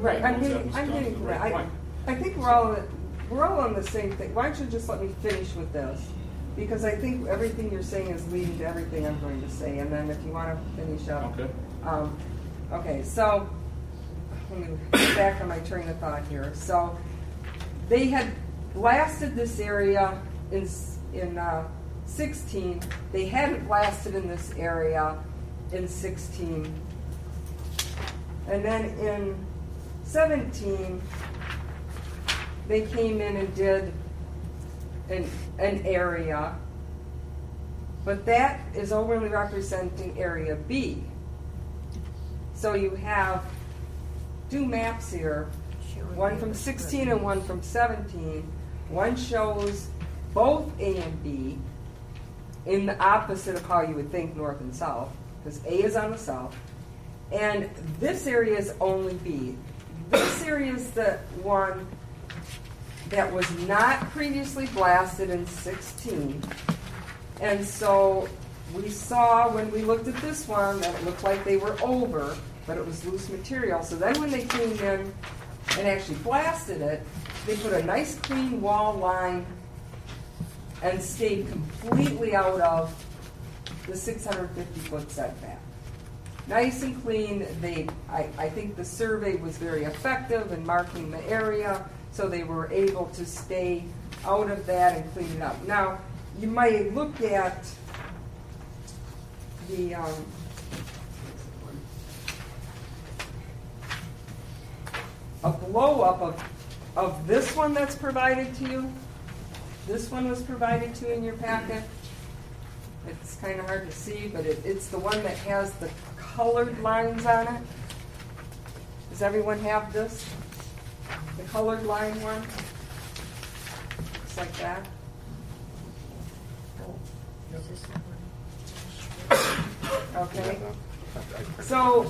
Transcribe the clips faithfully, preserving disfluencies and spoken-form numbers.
Right, I'm Once that getting, was I'm done, getting, the right I, point. I think we're all, we're all on the same thing. Why don't you just let me finish with this? Because I think everything you're saying is leading to everything I'm going to say, and then if you want to finish up. Okay. Um, okay, so, let me get back on my train of thought here. So, they had blasted this area in, in uh, sixteen. They hadn't blasted in this area in sixteen. And then in seventeen, they came in and did an, an area, but that is overly representing area B. So you have two maps here, one from sixteen and one from seventeen. One shows both A and B in the opposite of how you would think north and south, because A is on the south. And this area is only B. This area is the one that was not previously blasted in sixteen. And so we saw when we looked at this one that it looked like they were over, but it was loose material. So then when they came in and actually blasted it, they put a nice clean wall line and stayed completely out of the six hundred fifty foot setback. Nice and clean. They, I, I think the survey was very effective in marking the area, so they were able to stay out of that and clean it up. Now, you might look at the um, a blow up of, of this one that's provided to you. This one was provided to you in your packet. It's kind of hard to see, but it, it's the one that has the colored lines on it. Does everyone have this? The colored line one? Just like that. Okay. So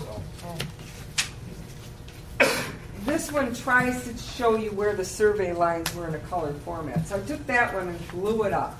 this one tries to show you where the survey lines were in a colored format. So I took that one and blew it up.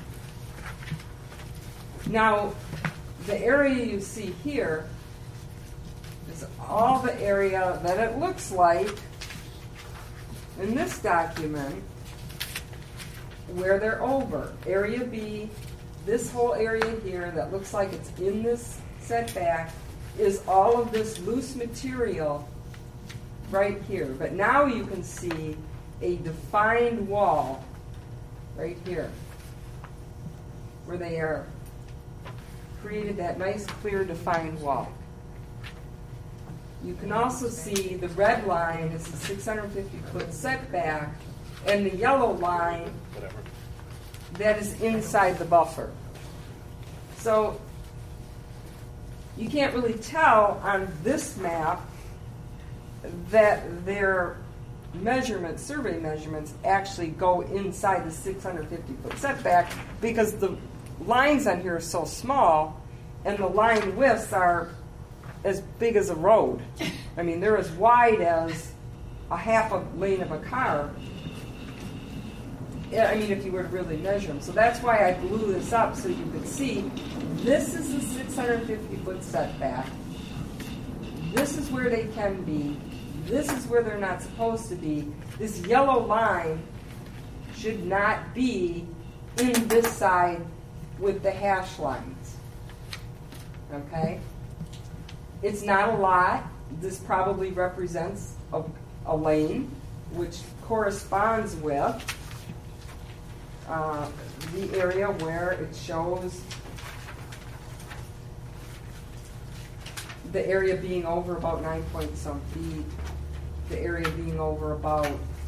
Now, the area you see here is all the area that it looks like in this document where they're over. Area B, this whole area here that looks like it's in this setback is all of this loose material right here. But now you can see a defined wall right here where they are created that nice, clear, defined wall. You can also see the red line is the six hundred fifty foot setback, and the yellow line that is inside the buffer. So you can't really tell on this map that their measurements, survey measurements, actually go inside the six hundred fifty foot setback because the lines on here are so small and the line widths are as big as a road. I mean, they're as wide as a half a lane of a car. I mean, if you were to really measure them. So that's why I blew this up so you could see this is the six hundred fifty foot setback. This is where they can be. This is where they're not supposed to be. This yellow line should not be in this side with the hash lines. Okay? It's not a lot. This probably represents a, a lane, which corresponds with uh, the area where it shows the area being over about nine point some feet, the area being over about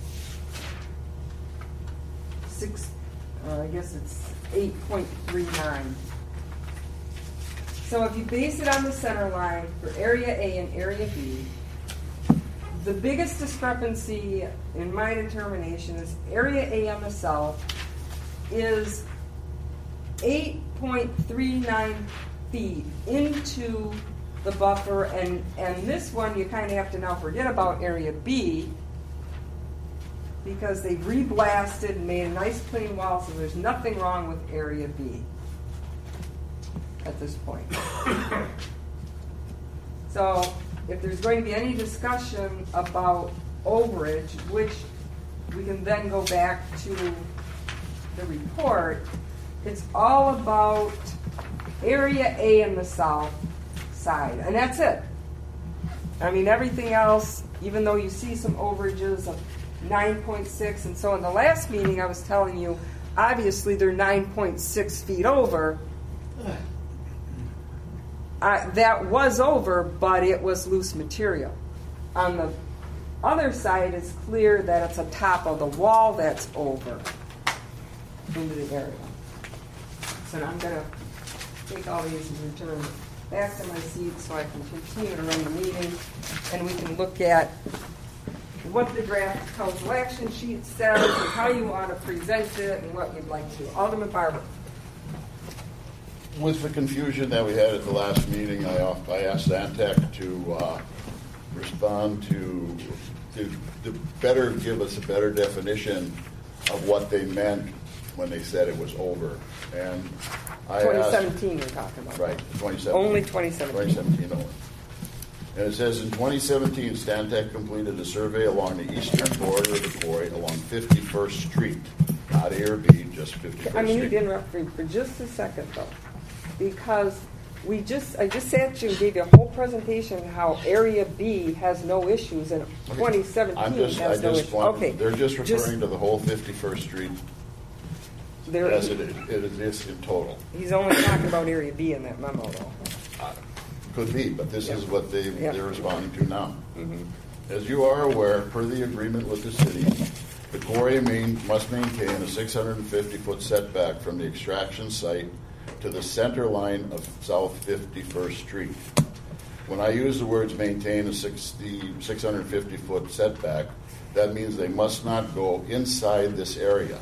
six, uh, I guess it's eight point three nine. So if you base it on the center line for area A and area B, the biggest discrepancy in my determination is area A on the south is eight point three nine feet into the buffer, and, and this one you kind of have to now forget about area B because they've reblasted and made a nice clean wall, so there's nothing wrong with area B at this point. So if there's going to be any discussion about overage, which we can then go back to the report. It's all about area A in the south side, and that's it. I mean, everything else, even though you see some overages of nine point six, and so in the last meeting I was telling you, obviously they're nine point six feet over. Uh, that was over, but it was loose material. On the other side, it's clear that it's a top of the wall that's over into the area. So now I'm going to take all these and return back to my seat so I can continue to run the meeting, and we can look at what the draft council action sheet says and how you want to present it and what you'd like to. Alderman Barber. With the confusion that we had at the last meeting, I, I asked Stantec to uh, respond to, to, to better give us a better definition of what they meant when they said it was over. And I twenty seventeen asked, you're talking about. Right, twenty seventeen. Only twenty seventeen. twenty seventeen only. And it says, in twenty seventeen, Stantec completed a survey along the eastern border of the quarry along fifty-first Street. Not A or B, just fifty-first Street. I mean, you didn't interrupt me for just a second, though, because we just, I just sat you and gave you a whole presentation how Area B has no issues and Okay. twenty seventeen I'm just, has I no just issues. want, Okay. they're just referring Just- to the whole fifty-first Street There, as it is, it is in total. he's only talking about Area B in that memo, though. Uh, Could be, but this is Yeah. what they, Yeah. they're responding to now. Mm-hmm. As you are aware, per the agreement with the city, the quarry main, must maintain a six hundred fifty foot setback from the extraction site to the center line of South fifty-first Street. When I use the words maintain a sixty, six hundred fifty foot setback, that means they must not go inside this area.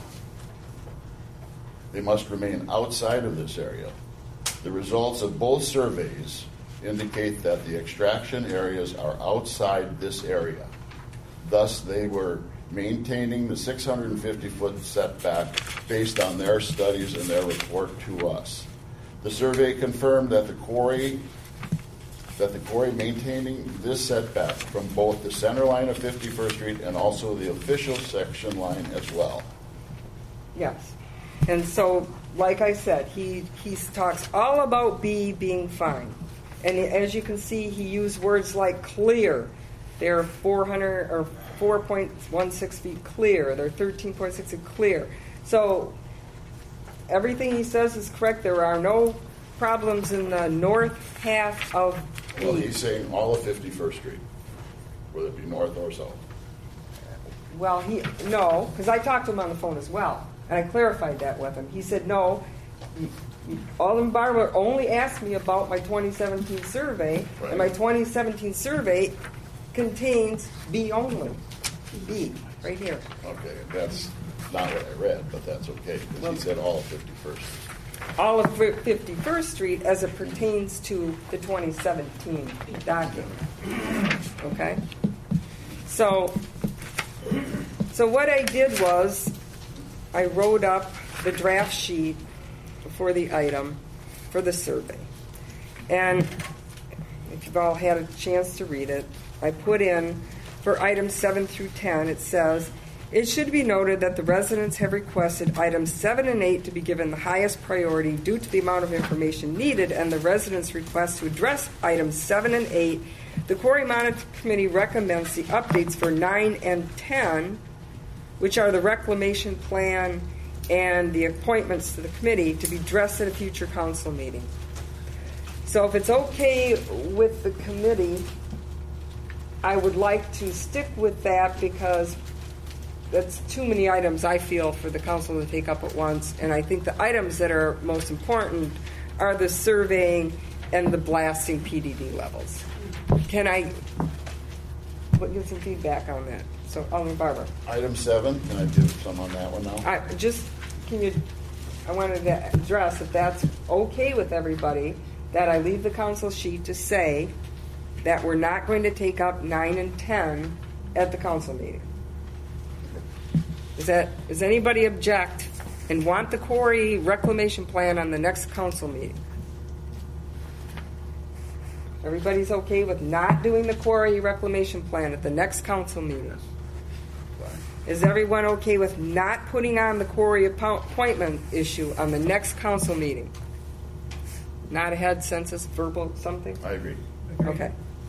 They must remain outside of this area. The results of both surveys indicate that the extraction areas are outside this area. Thus, they were maintaining the six hundred fifty foot setback based on their studies and their report to us. The survey confirmed that the quarry that the quarry maintaining this setback from both the center line of fifty-first Street and also the official section line as well. Yes. And so, like I said, he, he talks all about B being fine. And as you can see, he used words like clear. They're four hundred or four point one six feet clear. They're thirteen point six feet clear. So everything he says is correct. There are no problems in the north half of B. Well, he's saying all of fifty-first Street, whether it be north or south. Well, he no, because I talked to him on the phone as well, and I clarified that with him. He said, no, you- you- Alderman Barber only asked me about my twenty seventeen survey, Right. and my twenty seventeen survey contains B only. B, right here. Okay, that's not what I read, but that's okay, because Well- he said all of fifty-first. All of fifty-first Street as it pertains to the twenty seventeen document. Okay? So, so what I did was I wrote up the draft sheet for the item for the survey. And if you've all had a chance to read it, I put in for items seven through ten, it says, it should be noted that the residents have requested items seven and eight to be given the highest priority due to the amount of information needed and the residents' request to address items seven and eight. The Quarry Monitoring Committee recommends the updates for nine and ten, which are the reclamation plan and the appointments to the committee, to be addressed at a future council meeting. So if it's okay with the committee, I would like to stick with that because that's too many items, I feel, for the council to take up at once. And I think the items that are most important are the surveying and the blasting P D D levels. Can I get some feedback on that? So, Alderman Barber. Item seven, can I give some on that one now? I just, can you, I wanted to address if that's okay with everybody, that I leave the council sheet to say that we're not going to take up nine and ten at the council meeting. Is that, does anybody object and want the quarry reclamation plan on the next council meeting? Everybody's okay with not doing the quarry reclamation plan at the next council meeting? Is everyone okay with not putting on the quarry appointment issue on the next council meeting? Not a head census, verbal, something? I agree. Okay.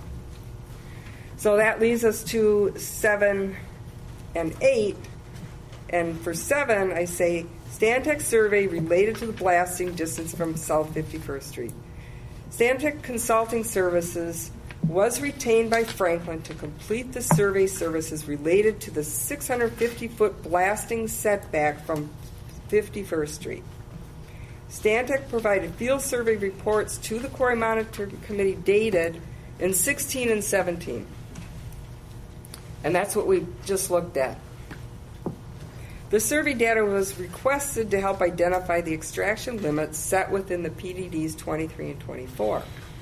So that leaves us to seven and eight. And for seven, I say Stantec survey related to the blasting distance from South fifty-first Street. Stantec Consulting Services was retained by Franklin to complete the survey services related to the six hundred fifty foot blasting setback from fifty-first Street. Stantec provided field survey reports to the Quarry Monitoring Committee dated in sixteen and seventeen. And that's what we just looked at. The survey data was requested to help identify the extraction limits set within the P D Ds twenty-three and twenty-four.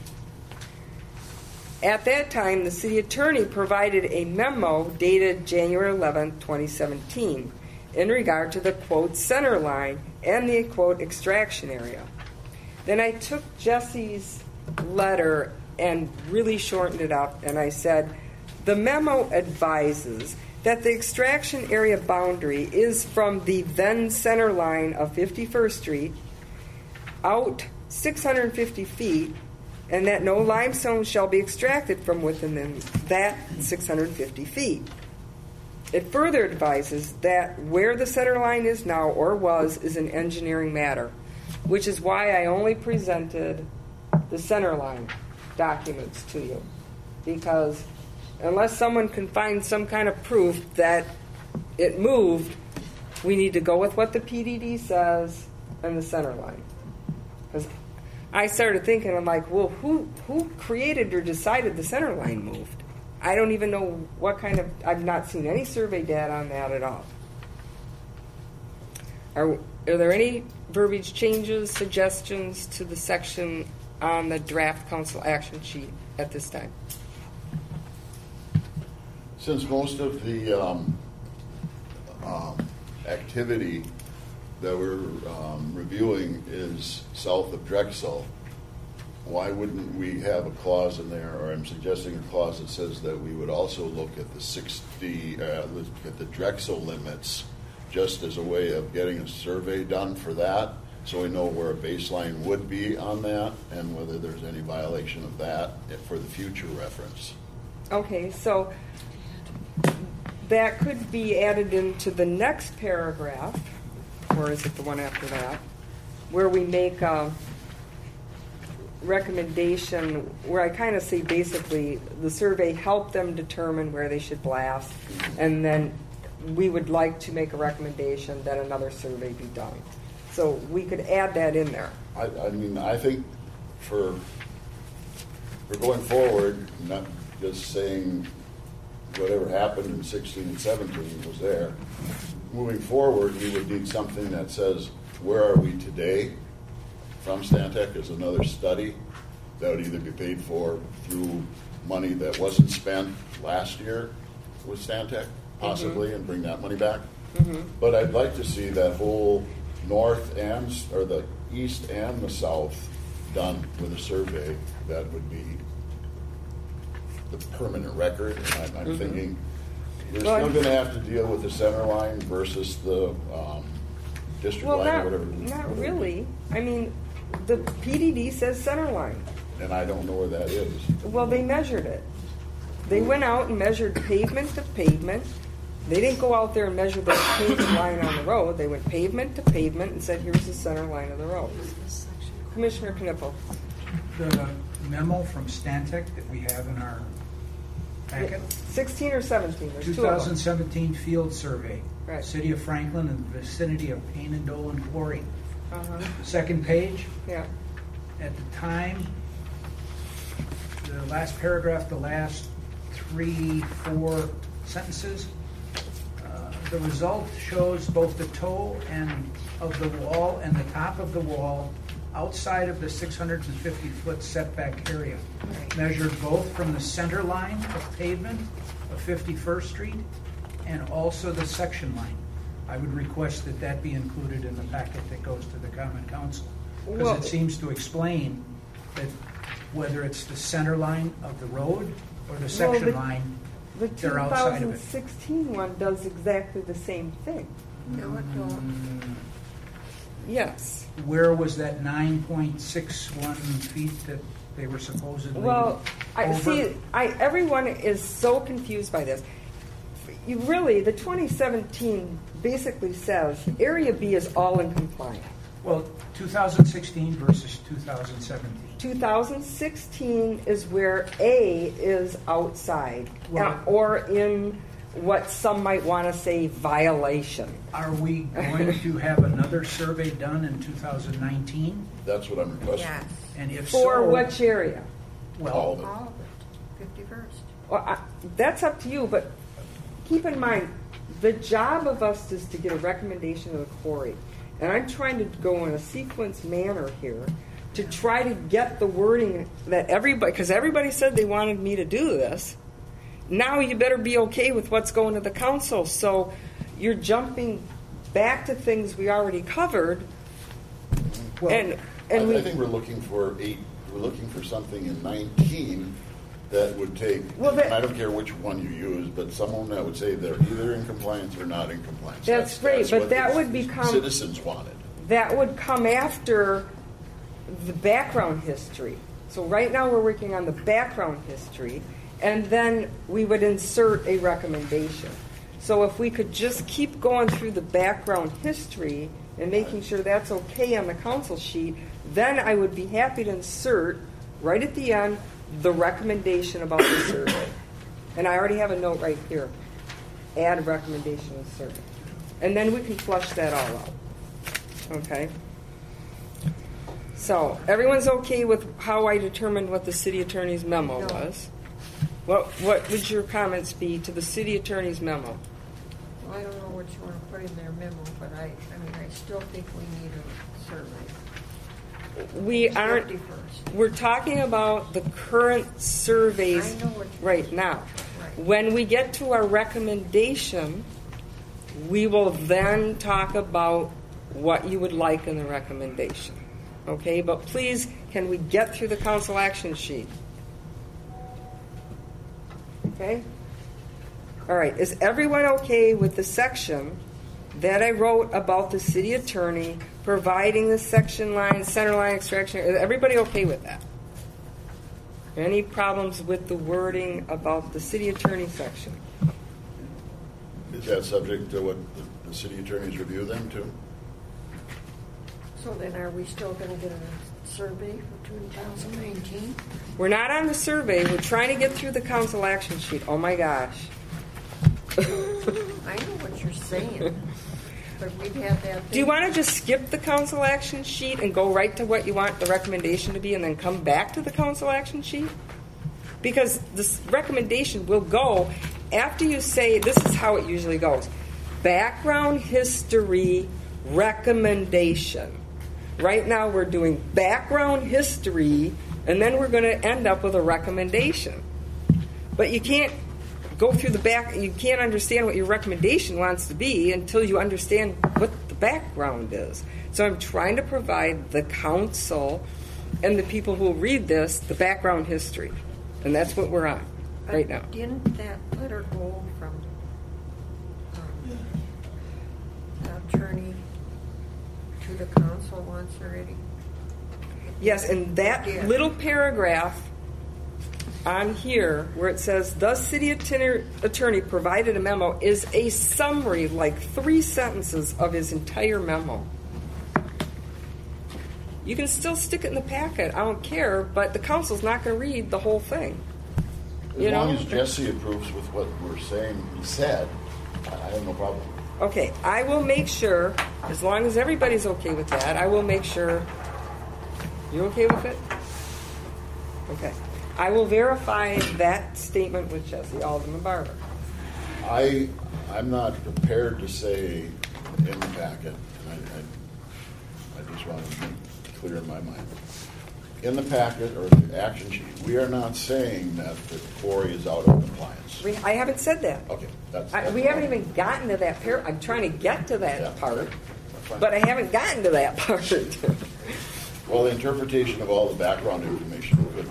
At that time, the city attorney provided a memo dated January eleventh, twenty seventeen in regard to the, quote, center line and the, quote, extraction area. Then I took Jesse's letter and really shortened it up, and I said, the memo advises that the extraction area boundary is from the then center line of fifty-first Street out six hundred fifty feet, and that no limestone shall be extracted from within that six hundred fifty feet. It further advises that where the center line is now or was is an engineering matter, which is why I only presented the center line documents to you, because unless someone can find some kind of proof that it moved, we need to go with what the P D D says and the center line. Because I started thinking, I'm like, well, who who created or decided the center line moved? I don't even know what kind of, I've not seen any survey data on that at all. Are, are there any verbiage changes, suggestions to the section on the draft council action sheet at this time? Since most of the um, um, activity that we're um, reviewing is south of Drexel, why wouldn't we have a clause in there, or I'm suggesting a clause that says that we would also look at the sixty, uh, look at the Drexel limits, just as a way of getting a survey done for that, so we know where a baseline would be on that, and whether there's any violation of that for the future reference. Okay, so that could be added into the next paragraph, or is it the one after that, where we make a recommendation where I kind of say basically the survey helped them determine where they should blast, and then we would like to make a recommendation that another survey be done. So we could add that in there. I, I mean, I think for for going forward, not just saying whatever happened in sixteen and seventeen was there. Moving forward, we would need something that says, where are we today from Stantec as another study that would either be paid for through money that wasn't spent last year with Stantec, possibly, mm-hmm. and bring that money back. Mm-hmm. But I'd like to see that whole north and, or the east and the south done with a survey that would be the permanent record. And I'm, I'm mm-hmm. thinking we're well, still going to have to deal with the center line versus the um, district well, line not, or whatever. Not whatever. really. I mean, the P D D says center line. And I don't know where that is. Well, they measured it. They went out and measured pavement to pavement. They didn't go out there and measure the paved line on the road. They went pavement to pavement and said, here's the center line of the road. Commissioner Knippel. The memo from Stantec that we have in our packet. sixteen or seventeen? There's two of them. twenty seventeen field survey. Right. City of Franklin and the vicinity of Payne and Dolan Quarry. Uh-huh. Second page. Yeah. At the time, the last paragraph, the last three, four sentences, uh, the result shows both the toe and of the wall and the top of the wall outside of the six hundred fifty foot setback area, right. Measured both from the center line of pavement of fifty-first Street and also the section line. I would request that that be included in the packet that goes to the Common Council, because well, it seems to explain that whether it's the center line of the road or the section the- line. The They're outside of it. two thousand sixteen one does exactly the same thing. No, it don't. Yes. Where was that nine point six one feet that they were supposedly Well, I over? see. I everyone is so confused by this. You really, the twenty seventeen basically says Area B is all in compliance. Well, two thousand sixteen versus two thousand seventeen. two thousand sixteen is where A is outside, Well- uh, or in what some might want to say violation. Are we going to have another survey done in two thousand nineteen? That's what I'm requesting. Yes, And if For so, which area? All well, of it. all of it, fifty-first. Well, I, that's up to you, but keep in mind, the job of us is to get a recommendation of the quarry. And I'm trying to go in a sequence manner here to try to get the wording that everybody, because everybody said they wanted me to do this. Now you better be okay with what's going to the council. So you're jumping back to things we already covered. well, and I, and we, I think we're looking for eight, we're looking for something in nineteen that would take, Well, that- I don't care which one you use, but someone that would say they're either in compliance or not in compliance. That's great, but what that the would become- Citizens wanted. that would come after the background history. So right now we're working on the background history, and then we would insert a recommendation. So if we could just keep going through the background history and making sure that's okay on the council sheet, then I would be happy to insert right at the end the recommendation about the survey. And I already have a note right here. Add a recommendation to the survey. And then we can flush that all out. Okay? So, everyone's okay with how I determined what the city attorney's memo No. was? What What would your comments be to the city attorney's memo? Well, I don't know what you want to put in their memo, but I, I mean, I still think we need a survey. We aren't, fifty-first. we're talking about the current surveys I know what you- right now. Right. When we get to our recommendation, we will then talk about what you would like in the recommendation. Okay, but please, can we get through the council action sheet? Okay? All right, is everyone okay with the section that I wrote about the city attorney providing the section line, center line extraction? Is everybody okay with that? Any problems with the wording about the city attorney section? Is that subject to what the, the city attorneys review then too? So then are we still going to get a survey for two thousand nineteen? We're not on the survey. We're trying to get through the council action sheet. Oh my gosh. I know what you're saying, but we've had that. Do you thing- want to just skip the council action sheet and go right to what you want the recommendation to be and then come back to the council action sheet? Because this recommendation will go after you say, this is how it usually goes. Background history recommendation. Right now we're doing background history and then we're going to end up with a recommendation. But you can't go through the back, you can't understand what your recommendation wants to be until you understand what the background is. So I'm trying to provide the council and the people who will read this the background history. And that's what we're on right now. But Didn't that letter go from um, the attorney to the council once already? Yes, and that Yeah. little paragraph on here where it says the city atten- attorney provided a memo is a summary, like three sentences of his entire memo. You can still stick it in the packet, I don't care, but the council's not going to read the whole thing. As You long know? as Jesse approves with what we're saying, he said, I I have no problem. Okay, I will make sure, as long as everybody's okay with that, I will make sure. You okay with it? Okay. I will verify that statement with Jesse, Alderman Barber. I, I'm not prepared to say in the packet, and I, I, I just want to make it clear in my mind. In the packet or the action sheet, we are not saying that the quarry is out of compliance. We, I haven't said that. Okay, that's. I, that's we all. haven't even gotten to that part. I'm trying to get to that Yeah. part, That's fine. but I haven't gotten to that part. Well, the interpretation of all the background information, we're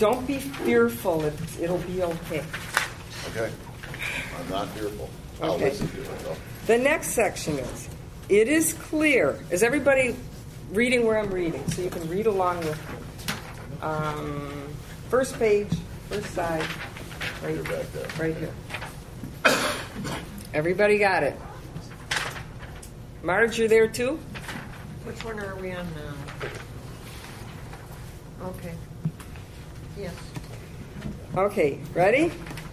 don't be fearful. It's, it'll be okay. Okay. I'm not fearful. I'll Okay. listen to it, though. The next section is, it is clear. Is everybody reading where I'm reading? So you can read along with me. Um, first page, first side, right, You're back there. right here. Everybody got it? Marge, you're there too? Which one are we on now? Okay. Yes. Okay, ready?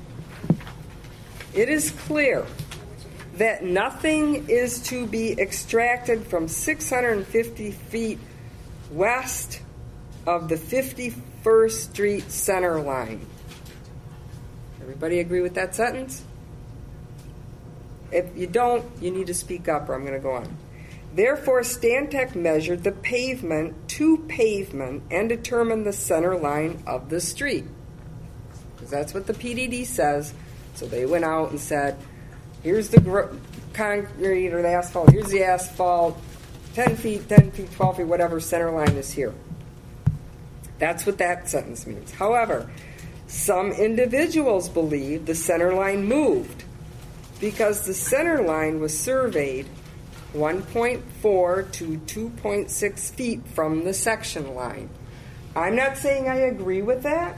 It is clear that nothing is to be extracted from six hundred fifty feet west of the fifty-first Street center line. Everybody agree with that sentence? If you don't, you need to speak up or I'm going to go on. Therefore, Stantec measured the pavement to pavement and determined the center line of the street. Because that's what the P D D says. So they went out and said, here's the gr- concrete or the asphalt, here's the asphalt, ten feet, ten feet, twelve feet, whatever, center line is here. That's what that sentence means. However, some individuals believe the center line moved because the center line was surveyed one point four to two point six feet from the section line. I'm not saying I agree with that,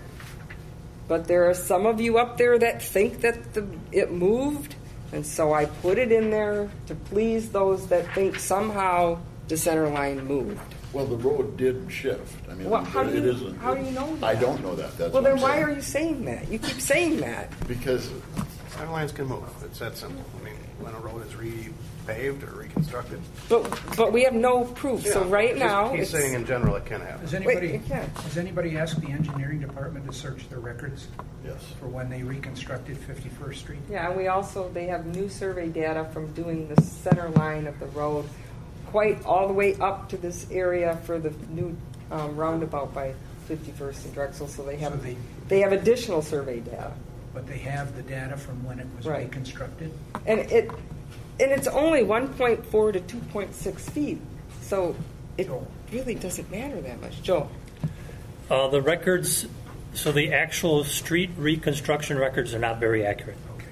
but there are some of you up there that think that the, it moved, and so I put it in there to please those that think somehow the center line moved. Well, the road did shift. I mean, Well, how do it you- isn't. how do you know that? I don't know that. That's Well, what then I'm why saying. are you saying that? You keep saying that. Because Center lines can move. It's that simple. I mean, when a road is repaved or reconstructed. But but we have no proof. So Yeah, right he's- now, He's it's, saying in general it can happen. Has anybody, it can. has anybody asked the engineering department to search their records yes, for when they reconstructed fifty-first Street? yeah, and we also they have new survey data from doing the center line of the road, quite all the way up to this area for the new um, roundabout by fifty-first and Drexel. So they have So they- they have additional survey data, But they have the data from when it was Right. reconstructed? and it and it's only one point four to two point six feet. So it Joel. really doesn't matter that much, Joe. Uh, the records, so the actual street reconstruction records are not very accurate. Okay.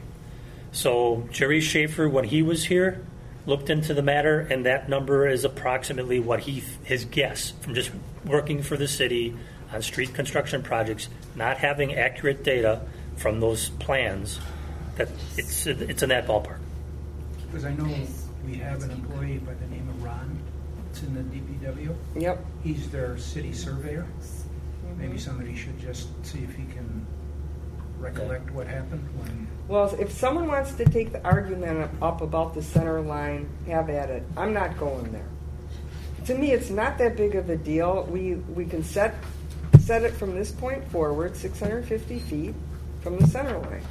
So Jerry Schaefer, when he was here, looked into the matter, and that number is approximately what he his guess from just working for the city on street construction projects, not having accurate data from those plans. That it's it's in that ballpark. Because I know we have an employee by the name of Ron. It's in the D P W. Yep. He's their city surveyor. Maybe somebody should just see if he can recollect what happened when. Well, if someone wants to take the argument up about the center line, have at it. I'm not going there. To me, it's not that big of a deal. We we can set set it from this point forward, six hundred fifty feet from the center line.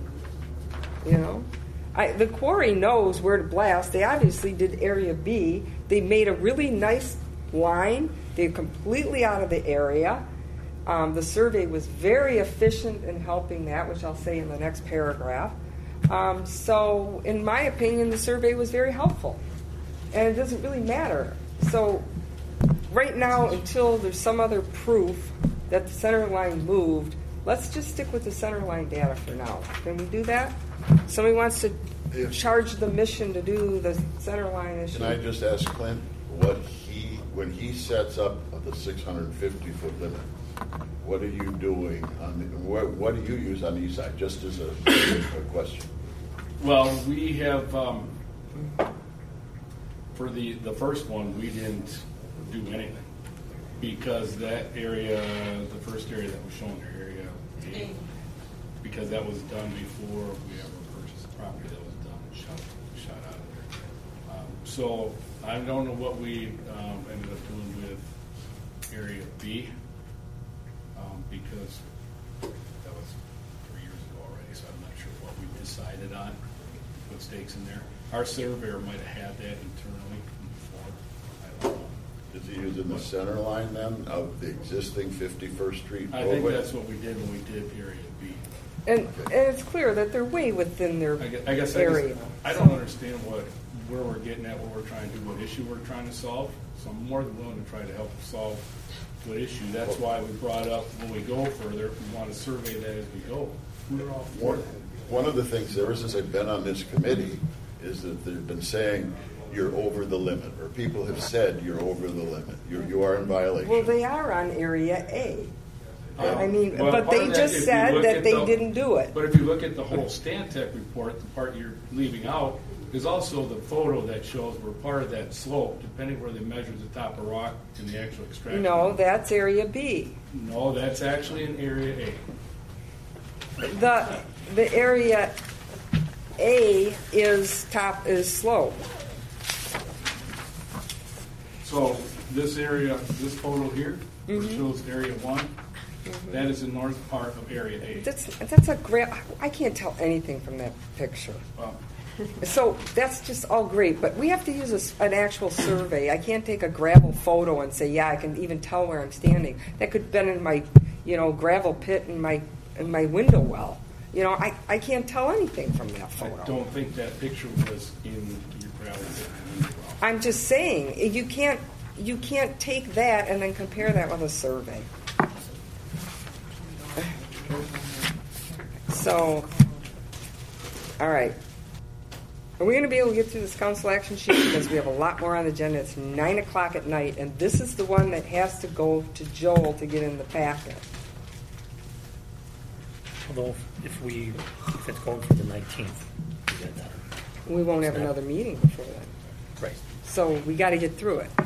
You know, I, the quarry knows where to blast. They obviously did Area B. They made a really nice line. They're completely out of the area. Um, the survey was very efficient in helping that, which I'll say in the next paragraph. Um, so, in my opinion, the survey was very helpful. And it doesn't really matter. So, right now, until there's some other proof that the center line moved, let's just stick with the center line data for now. Can we do that? Somebody wants to If- charge the mission to do the center line issue. can I just ask Clint what he when he sets up the six hundred fifty foot limit? What are you doing on the, what, what do you use on the east side? Just as a, a question. Well, we have, um, for the, the first one, we didn't do anything. Because that area, the first area that was shown there, area A, because that was done before we ever purchased the property, that was done, shot, shot out of there. Um, So, I don't know what we, um, ended up doing with area B, um, because that was three years ago already, so I'm not sure what we decided on, put stakes in there. Our surveyor might have had that internally before, I don't know. Is he using the center line then of the existing fifty-first Street I think roadway? that's what we did when we did area B. And, and it's clear that they're way within their I guess, I guess I, area. just, I don't understand what, where we're getting at, what we're trying to do, what issue we're trying to solve. So I'm more than willing to try to help solve what issue. That's why we brought up when we go further, if we want to survey that as we go. We're all for One, that. one of the things, ever since I've been on this committee, is that they've been saying you're over the limit, or people have said you're over the limit. You're, you are in violation. Well, they are on Area A. I mean, Well, but part they of that, just if you said look that at they the- didn't do it. But if you look at the whole Stantec report, the part you're leaving out, is also the photo that shows where part of that slope, depending where they measure the top of rock and the actual extraction. No, that's Area B. No, that's actually in Area A. The, the Area A is top, is slope. So this area, this photo here, which Mm-hmm. shows Area One, that is the north part of Area A. That's, that's a great, I can't tell anything from that picture. Well, So that's just all great, but we have to use a s an actual survey. I can't take a gravel photo and say, yeah, I can even tell where I'm standing. That could have been in my, you know, gravel pit in my in my window well. You know, I, I can't tell anything from that I photo. don't think that picture was in your gravel pit. I'm just saying, you can't you can't take that and then compare that with a survey. So, all right. Are we going to be able to get through this council action sheet? Because we have a lot more on the agenda. It's nine o'clock at night, and this is the one that has to go to Joel to get in the packet. Although if we, if it's going for the nineteenth, we get that. We won't have another meeting before then. Right. So we got to get through it.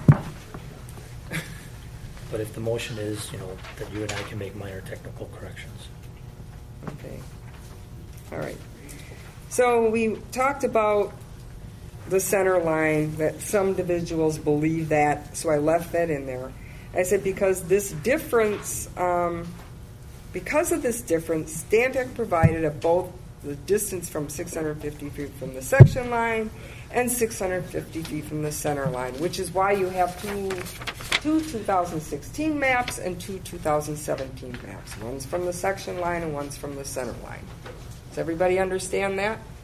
But if the motion is, you know, that you and I can make minor technical corrections. Okay. All right. So we talked about the center line, that some individuals believe that, so I left that in there. I said because this difference, um, because of this difference, Stantec provided at both the distance from six hundred fifty feet from the section line and six hundred fifty feet from the center line, which is why you have two, two two thousand sixteen maps and two two thousand seventeen maps. One's from the section line and one's from the center line. Does everybody understand that?